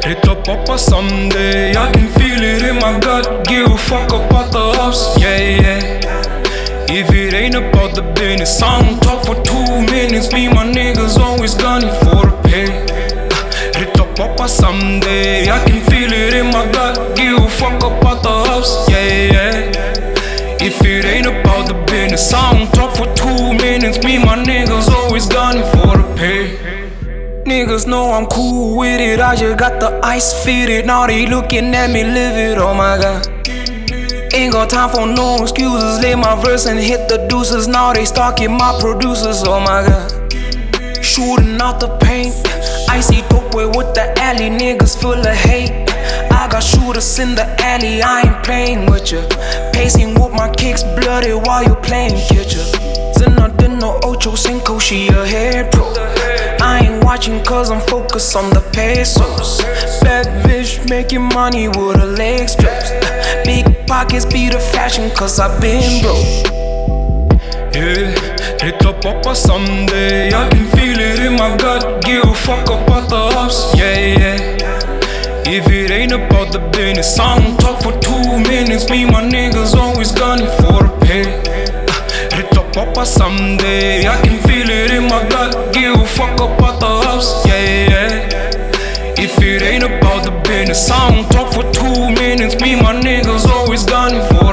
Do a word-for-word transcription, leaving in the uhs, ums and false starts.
Hit up Papa someday, I can feel it in my gut. Give a fuck about the ups, yeah, yeah. If it ain't about the business, I don't talk for two minutes. Me, my niggas always gunning for the pay. Hit up Papa someday, I can feel it in my gut. Give a fuck about the ups, yeah, yeah. If it ain't about the business, I don't talk for two minutes. Me, my niggas always gunning for the pay. Niggas know I'm cool with it, I just got the ice fitted. Now they looking at me live it, oh my god. Ain't got time for no excuses, lay my verse and hit the deuces. Now they stalking my producers, oh my god. Shooting out the paint, icy dope way with the alley, niggas full of hate. I got shooters in the alley, I ain't playing with ya. Pacing with my kicks bloody while you playing catcher. Zenadino, Ocho Cinco, she a head pro. I ain't watching cause I'm focused on the pesos. Bad bitch making money with her legs stressed. Big pockets be the fashion cause I been broke. Yeah, hit up Papa someday, I can feel it in my gut. Give a fuck about the ups, yeah, yeah. If it ain't about the business, I don't talk for two minutes. Me, my niggas always gunning for the pay. Hit up Papa someday, I can feel it in my gut. Give a fuck about the ups, yeah, yeah. If it ain't about the business, I don't talk for two minutes. Me, my niggas always gunning for